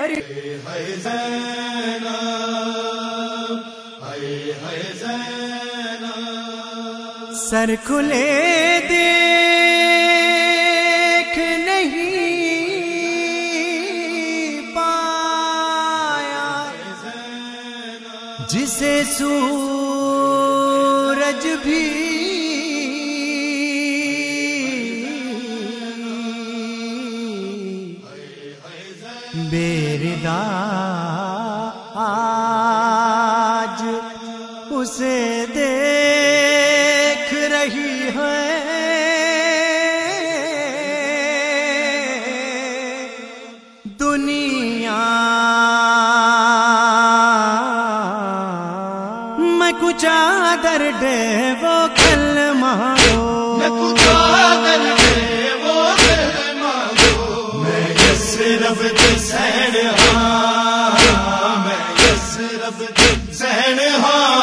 ہری سر کھلے دیکھ نہیں پایا جسے سورج بھی بیردا آج اسے دیکھ رہی ہے دنیا میں کچھ آدر دے وہ کلمہ دو میں کچھ آدر دے وہ کلمہ دو میں یسرب سین ہاں میں یسرب سین ہاں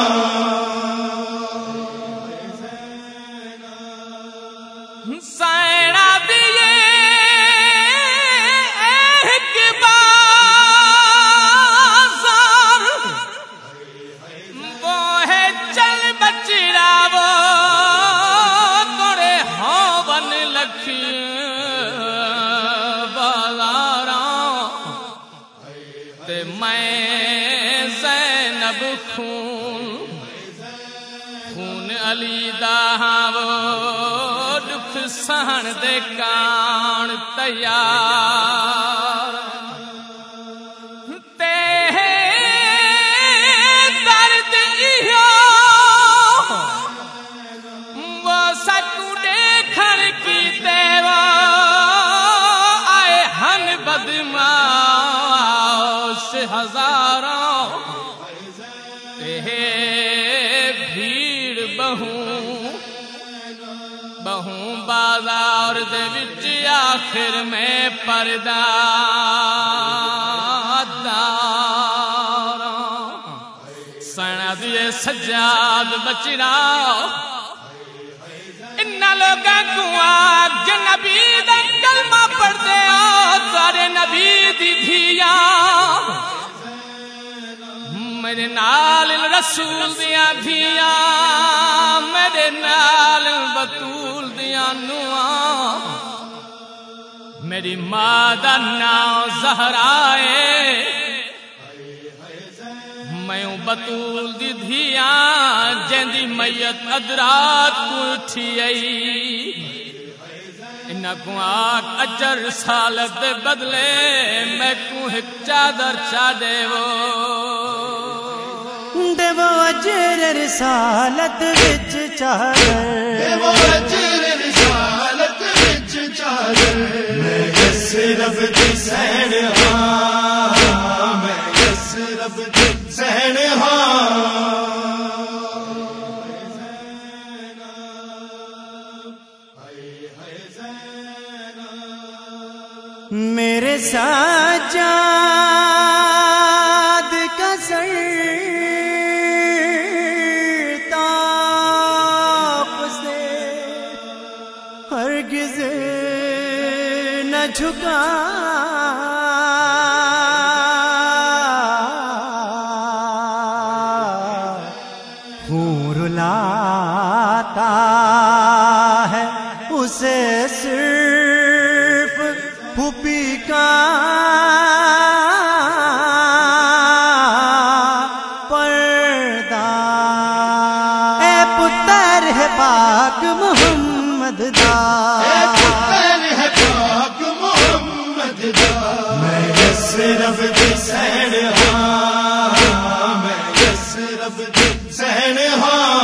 خون علی دا وہ دکھ سہن دے کان تیار تے درد ایہو وہ سکو دیکھن کی دیوا آئے ہن بدماش ہزاراں بھیڑ بہوں بازار دے وچ آخر میں پردہ داراں سنا دیے سجاد بچنا ان لوگاں کو آج نبی دا کلمہ پڑھ دے سارے نبی دی دھیاں میرے نال رسول دیاں دھیاں میرے نال بطول دیاں نواں میری ماں دا نام زہرا ہے میں بطول دی دھیاں جیندی میت ادرات کو اٹھی آئی انہاں کو آگ اجر رسالت دے بدلے میں کو ایک چادر چا دے وہ دیو اجر رسالت وچ چادر دیو اجر رسالت وچ چادر میں یسرب دی سین ہاں میں یسرب دی سین ہاں میرے سجاد کا سر ہرگز نہ جھکا خون رلاتا ہے اسے صرف پھوپھی کا پردہ اے پتر ہے پاک محمد دا میں یسرب دی سین ہاں میں یسرب دی سین ہاں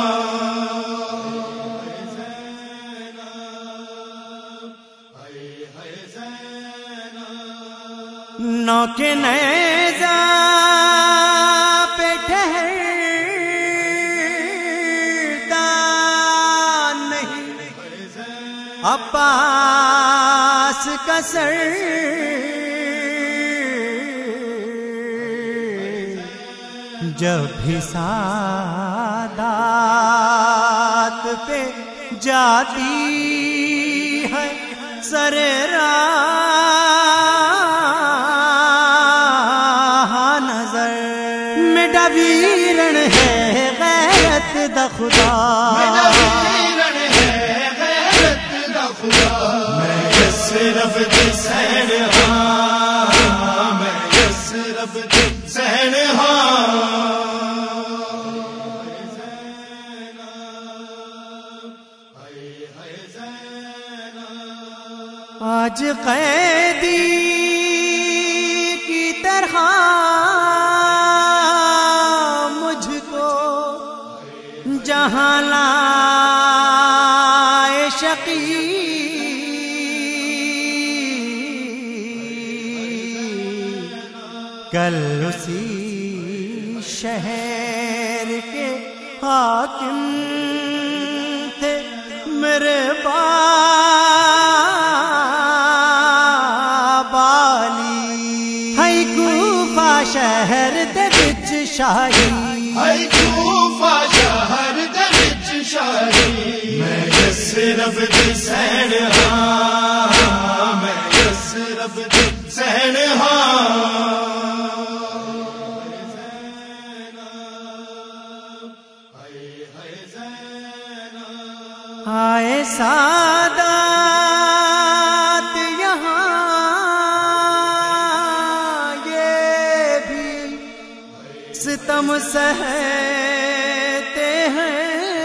نوکے نیزہ پہ ٹھہرتا نہیں عباس کا سر جب بھی سادات پہ جاتی ہے سر راہ میرا ویرن ہے غیرت دا خدا، میرا ویرن ہے غیرت دا خدا، میں یسرف دی سین ہاں، میں یسرف دی سین ہاں۔ آج قیدی کی طرح مجھ کو جہاں لائے شقی، کل اسی شہر کے حاکم تھے میرے شہر دے وچ شاہی، اے کوفہ شہر دے وچ شاہی، میں یسرف دی سین ہاں، میں یسرف دی سین ہاں۔ آئے سادات یہاں ستم سہتے ہیں،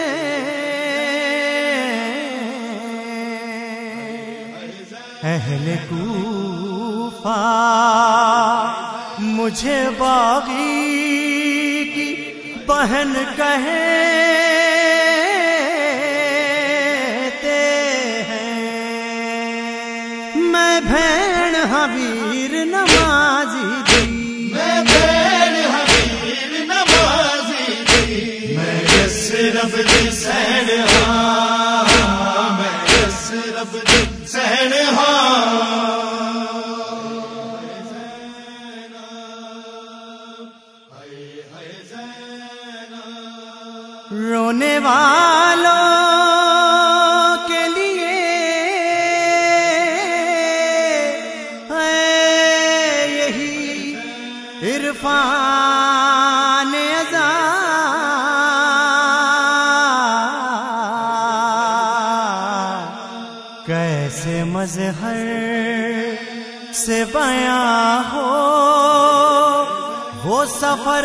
اہل کوفہ مجھے باغی کی بہن کہتے ہیں، میں بہن حبیر نمازی دی، میں بہن حبیر نمازی دی، میں یسرف دی سین ہاں، میں یسرف دی سین ہاں۔ رونے والوں کے لیے ہے یہی عرفان ازاں، کیسے مظہر سے بیاں ہو وہ سفر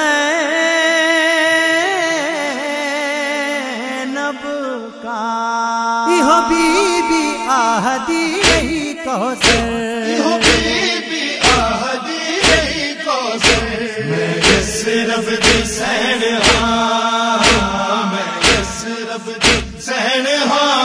زینب کا، یہ بی بی آہدی رہی کوثر، یہ بی بی آہدی رہی کوثر، میں یسرف دی سین ہاں، میں یسرف دی سین ہاں۔